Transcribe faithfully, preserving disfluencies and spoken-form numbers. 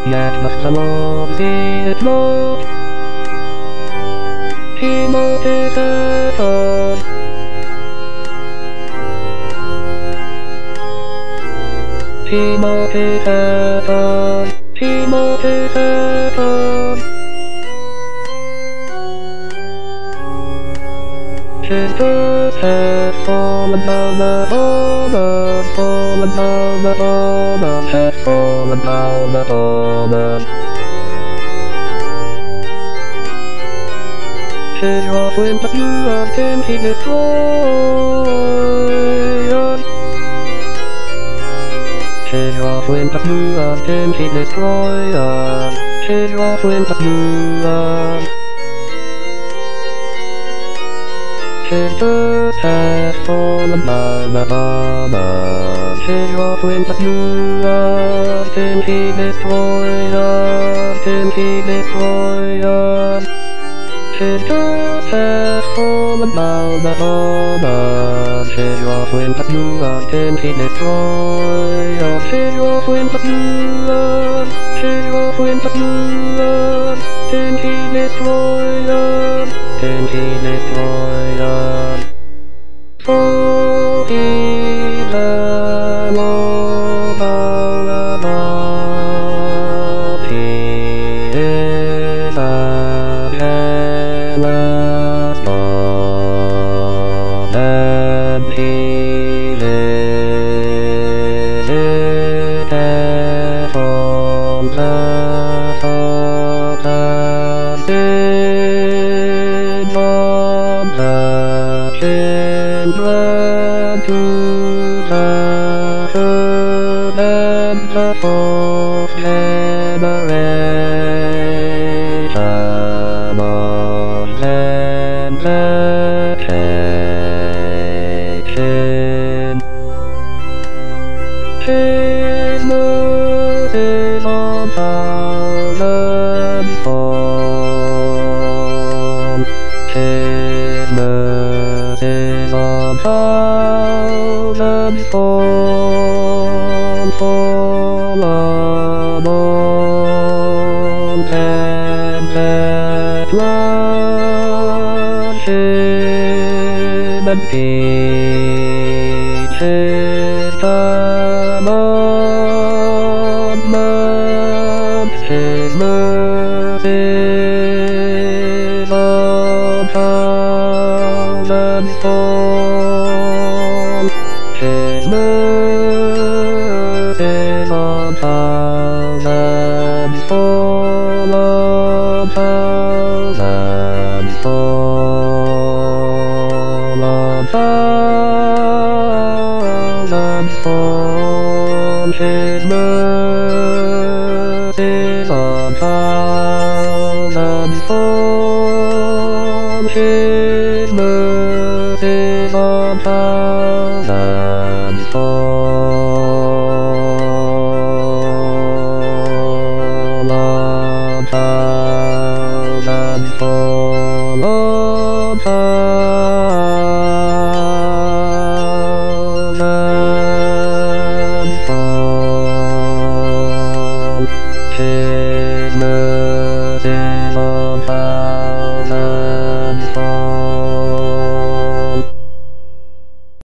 yet must the Lord see it not. He noticeth us. He noticeth us. He noticeth us. Sisters have fallen down the borders, fallen down the borders, have fallen down the borders. She's off when the viewers can he destroy us. She's off when the viewers can he destroy us. She's off when the viewers. Sisters have fallen down the borders. She's off when the viewers can he destroy us. Can he destroy us. Sisters have fallen down the borders. She's off when the viewers can he destroy us. She's off when the viewers. She's off when the viewers can he destroy us. Can he destroy us? For he the Lord above, he is a jealous God, and he visiteth all the thoughts of the children to the third and the fourth generation of them that hate him. His mercies on thousands fall. His mercies on thousands fall, fall upon them that love him and keep his commandments. His mercies on thousands fall. His mercies on thousands fall, on thousands fall, on thousands fall. His mercies on thousands fall. His mercies on thousands fall.